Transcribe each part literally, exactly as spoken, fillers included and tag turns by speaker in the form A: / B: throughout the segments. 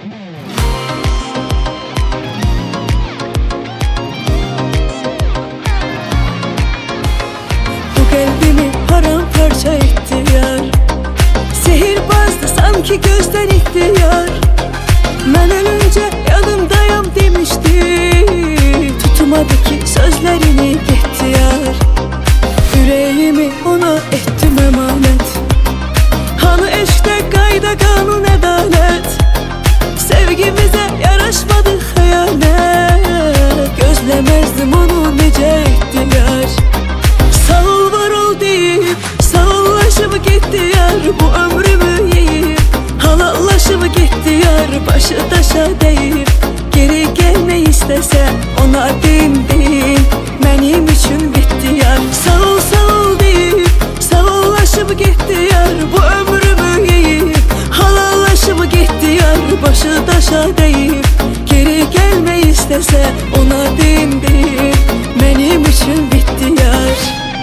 A: Bu kalbimi paramparça etti yar. Sihirbazdı sanki gözden ihtiyar. Ben ölünce yanımdayım demişti. Tutmadı ki sözlerini gitti yar. Yüreğimi ona ettim emanet. Hani eşte kayda kanun adalet. Sevgimize yaraşmadı hayalet. Gözlemezdim onu nece etti yar. Sağ ol var ol deyip sağollaşıp gitti yar. Bu ömrümü yiyip halallaşıp gitti yar. Başı taşa deyip geri gelme istese ona dimdim. Benim için bitti yar. Sağ ol sağ ol deyip sağollaşıp gitti yar. Bu ömrümü yiyip halallaşıp gitti yar. Başı taşa deyip geri gelme istese ona dimdim. Benim için bitti yar.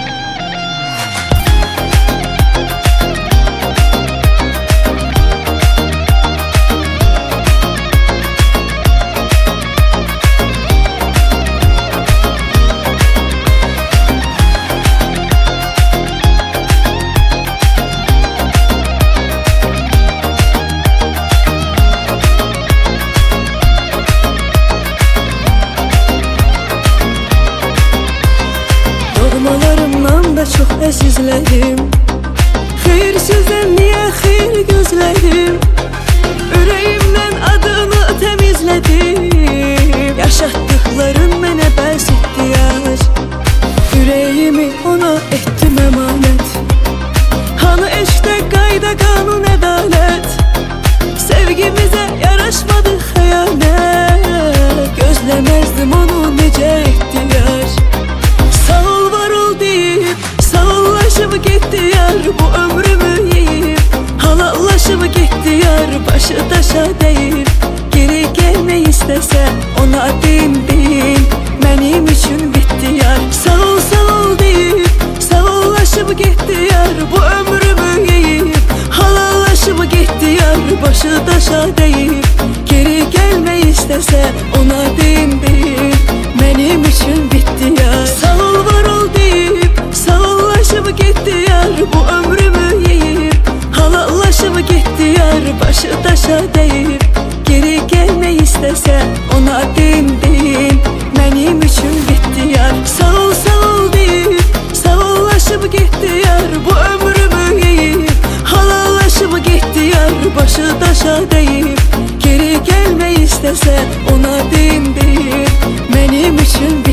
A: Doğmalarımdan da çok əzizlədim. Xeyrsizdən niyə xeyr gözlədim. Ürəyimdən adını təmizlədim. Yaşatdıqlarım mənə bəs etdi yar. Ürəyimi ona etdim əmanət. Hani eşdə qayda kanun ədalət. Sevgimizə yaraşmadı xəyanət. Gözləməzdim onu necə etdi yar. Sağ ol var ol deyip sağollaşıp gitti yar. Bu ömrümü yiyip halallaşıp gitti yar. Başı taşa deyip geri gelme istese ona dimdim. Benim için bitti yar. Sağ ol sağ ol deyip sağollaşıp gitti yar. Bu ömrümü yiyip halallaşıp gitti yar. Başı taşa deyip geri gelme istese ona dimdim. Benim için bitti yar. Sağ ol var ol deyip sağollaşıp gitti yar. Bu ömrümü yiyip halallaşıp gitti yar. Başı taşa deyip geri gelme istese ona dimdim. Benim için bitti yar. Sağ ol sağ ol deyip sağollaşıp gitti yar. Bu ömrümü yiyip halallaşıp gitti yar. Başı taşa deyip geri gelme istese ona dimdim. Benim için bitti.